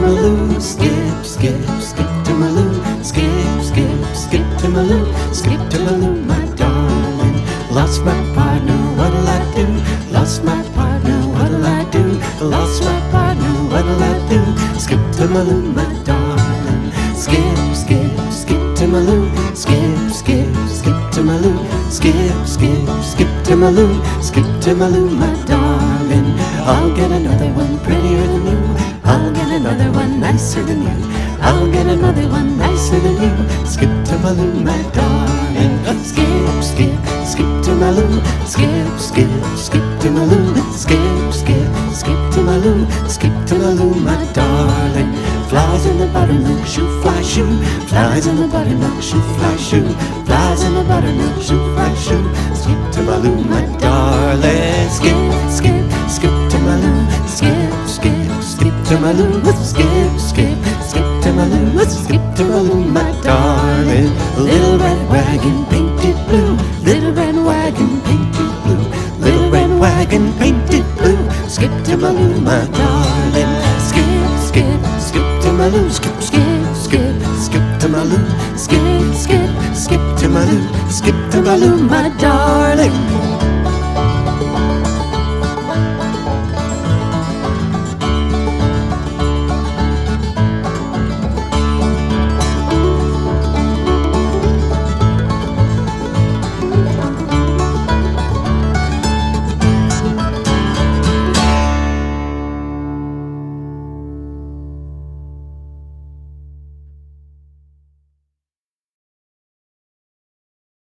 Maloo, skip, skip, skip to Maloo, skip, skip, skip to Maloo, skip to Maloo, my darling. Lost my partner, what'll I do? Lost my partner, what'll I do? Lost my partner, what'll I do? Skip to Maloo, my darling. Skip, skip, skip to Maloo, skip, skip, skip to Maloo, skip, skip, skip to Maloo, skip to Maloo, my darling. I'll get another one prettier than you. I'll get another one nicer than you. I'll get another one nicer than you. Skip to Maloo, my darling. Skip, skip, skip to Maloo. Skip, skip, skip to Maloo. Skip, skip, skip to Maloo. Skip to Maloo, my darling. Flies in the buttermilk, shoo, fly, shoo. Flies in the buttermilk, shoo, fly, shoo. Flies in the buttermilk, shoo, fly, shoo. Skip to Maloo, my darling. Skip, skip, skip to Maloo. Skip, skip, skip to Maloo. Skip, skip, skip to Maloo. Skip to Maloo, my darling. Little red wagon painted blue. Little red wagon painted blue. Little red wagon painted blue. Skip to Maloo, my darling. Skip, skip, skip to Maloo. Skip, skip, skip, skip to Maloo. Skip, skip, skip to Maloo. Skip to Maloo, my darling.